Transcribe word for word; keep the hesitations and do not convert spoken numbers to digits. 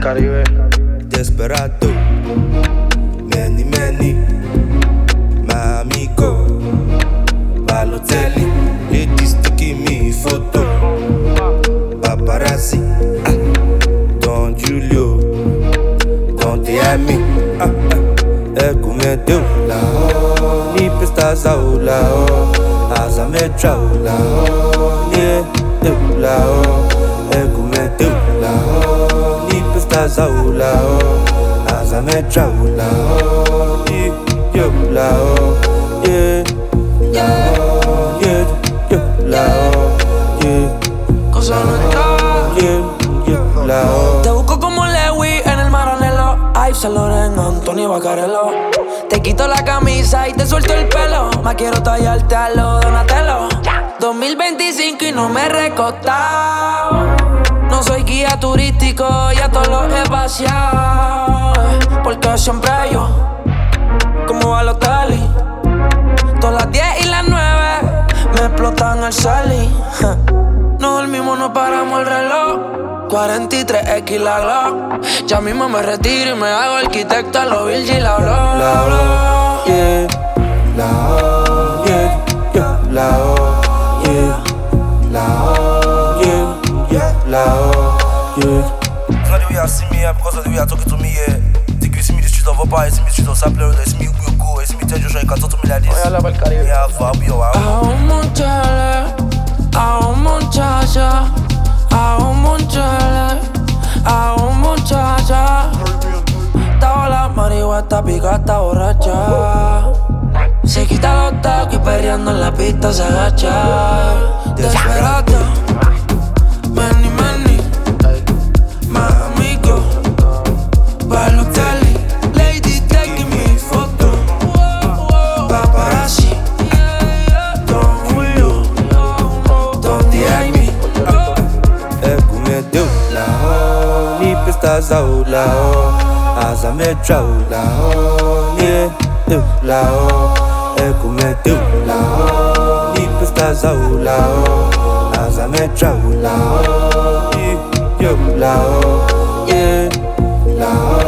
Caribe. Desperado, many, many, my amigo, Balotelli, ladies taking me photo, paparazzi, ah, Don Julio, Don Diami, ah, ah, Ecumedeu, la oh, ni pestas au la oh, Azametra la oh, ni deu la oh, Ecumedeu la oh, ni pestas au la oh, Azametra la oh, ni yo la oh, yeah, la oh, yeah, yo la oh, yeah, cosa no está, yeah, yo la oh. Te busco como Lewy en el Maranello, Yves Saint Laurent, Anthony Bacarello. Te quito la camisa y te suelto el pelo, más quiero tallarte a lo Donatello. dos mil veinticinco y no me he recostado. No soy guía turístico, ya todos los he vaciado. Porque siempre yo, como Balotelli, todas las diez y las nueve me explotan el celi. No dormimos, no paramos el reloj. cuarenta y tres equis la Glock. Ya mismo me retiro y me hago arquitecto a lo Virgil la Blo, La oh, yeah, la oh, yeah, yeah, la oh, yeah, la oh, yeah, yeah, la oh, yeah. It's not the way I see me, yeah, because of the way I talking to me, yeah. Think you see me the street of Opa, you see me the street of Sapler, you see me you go, you see me tell Joshua, you can talk to me like this. Voy a hablar para el Caribe. Yeah, I'll be your A un monchale, a un muchacha, a un monchale, a un muchacha. Estaba la marihuana, está pica, está borracha. Se quita los tacos y perreando en la pista se agacha. Desperado, many, many, más amigo, Balotelli, lady taking me photo, paparazzi, Don Julio, Don Diami. Ecumedeu la oh, ni pestas au la oh, Azametra la oh, ni deu la oh, Ecumedeu la oh, ni pestas au la oh, Azametra la oh, ni yo la oh, yeah, la oh.